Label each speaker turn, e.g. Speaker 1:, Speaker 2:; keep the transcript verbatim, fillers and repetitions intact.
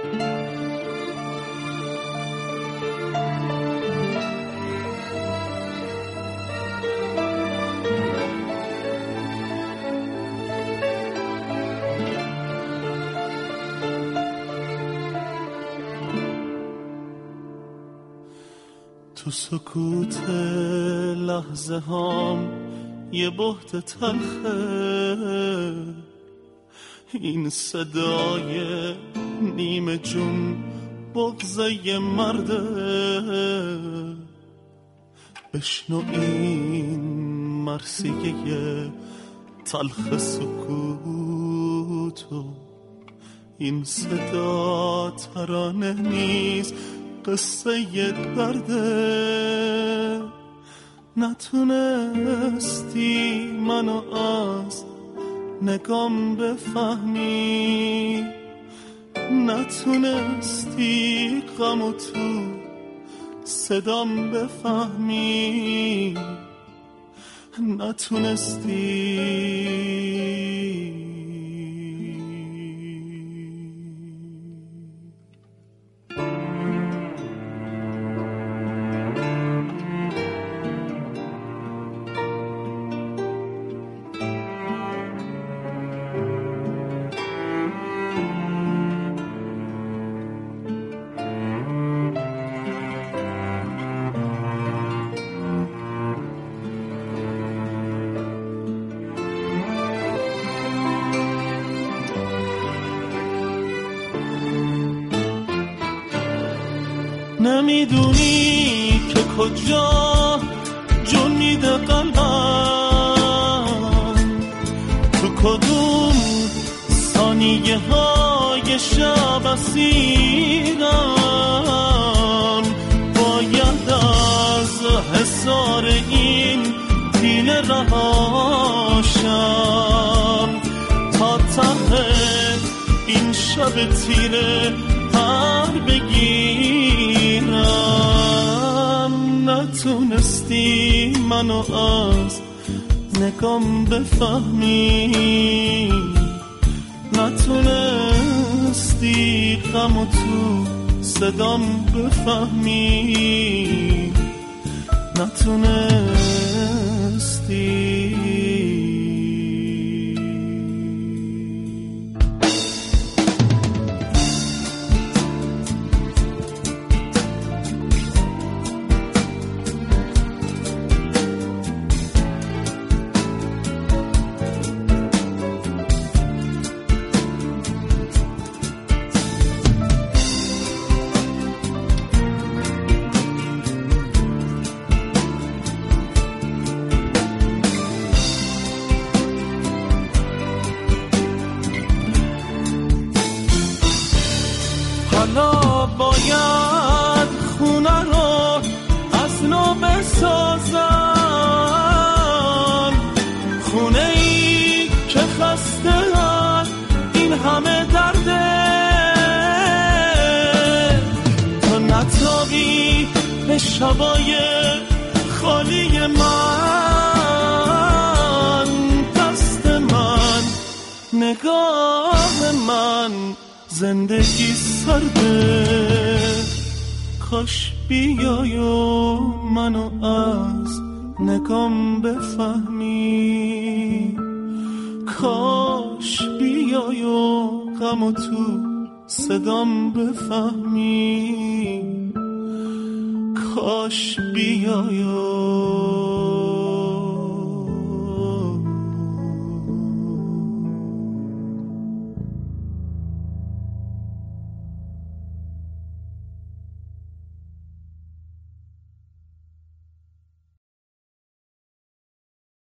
Speaker 1: تو سکوت لحظه هام یه بهت تلخه، این صدای نیمه جون بغضه مرده. بشنو این مرثیه تلخ سکوتو، این صدا ترانه نیست قصه درده. نتونستی منو از نگام بفهمی، نتونستی غمو تو صدام بفهمی، نتونستی. نمیدونی که کجا جون میده قلبم، تو کدوم ثانیه های شب اسیرم. باید از حصار این پیله رهاشم تا ته این شب تیره پر بگیرم. نتونستی منو از نگام بفهمی، نتونستی غمو تو صدام بفهمی، نتونستی. حالا باید خونه رو از نو بسازم، خونه ای که خسته از این همه درده. تا نتابی به شبای خالی من، دست من، نگاه من، زندگی سرده. کاش بیای و منو از نگام بفهمی، کاش بیای و غمو تو صدام بفهمی، کاش بیای و